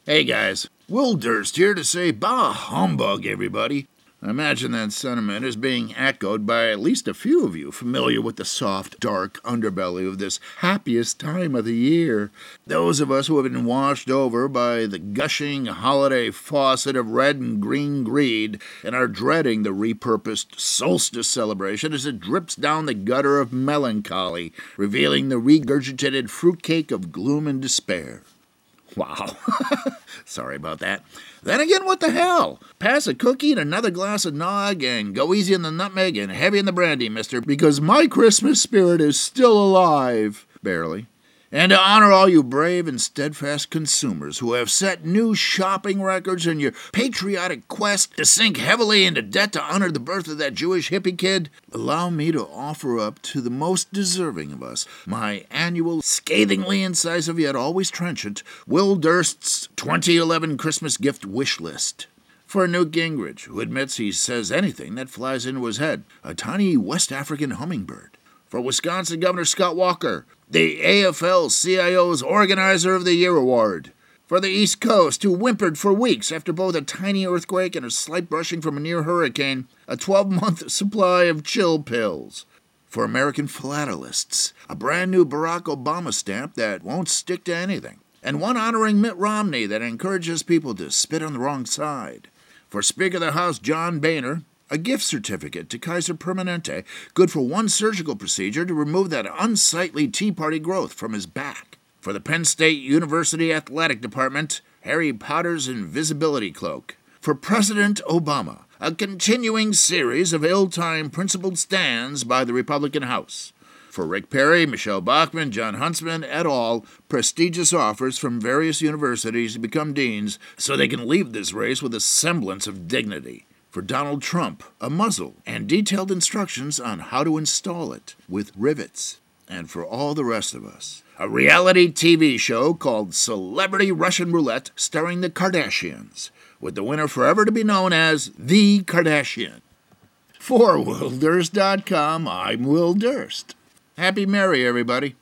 Hey guys, Will Durst here to say bah humbug, everybody. I imagine that sentiment is being echoed by at least a few of you familiar with the soft, dark underbelly of this happiest time of the year. Those of us who have been washed over by the gushing holiday faucet of red and green greed and are dreading the repurposed solstice celebration as it drips down the gutter of melancholy, revealing the regurgitated fruitcake of gloom and despair. Wow. Sorry about that. Then again, what the hell? Pass a cookie and another glass of nog and go easy on the nutmeg and heavy on the brandy, mister, because my Christmas spirit is still alive. Barely. And to honor all you brave and steadfast consumers who have set new shopping records in your patriotic quest to sink heavily into debt to honor the birth of that Jewish hippie kid, allow me to offer up to the most deserving of us my annual, scathingly incisive yet always trenchant, Will Durst's 2011 Christmas gift wish list. For Newt Gingrich, who admits he says anything that flies into his head, a tiny West African hummingbird. For Wisconsin Governor Scott Walker, the AFL-CIO's Organizer of the Year Award. For the East Coast, who whimpered for weeks after both a tiny earthquake and a slight brushing from a near hurricane, a 12-month supply of chill pills. For American philatelists, a brand new Barack Obama stamp that won't stick to anything. And one honoring Mitt Romney that encourages people to spit on the wrong side. For Speaker of the House John Boehner, a gift certificate to Kaiser Permanente, good for one surgical procedure to remove that unsightly Tea Party growth from his back. For the Penn State University Athletic Department, Harry Potter's invisibility cloak. For President Obama, a continuing series of ill-timed principled stands by the Republican House. For Rick Perry, Michelle Bachmann, John Huntsman, et al., prestigious offers from various universities to become deans so they can leave this race with a semblance of dignity. For Donald Trump, a muzzle and detailed instructions on how to install it with rivets. And for all the rest of us, a reality TV show called Celebrity Russian Roulette starring the Kardashians, with the winner forever to be known as The Kardashian. For WillDurst.com, I'm Will Durst. Happy Merry, everybody.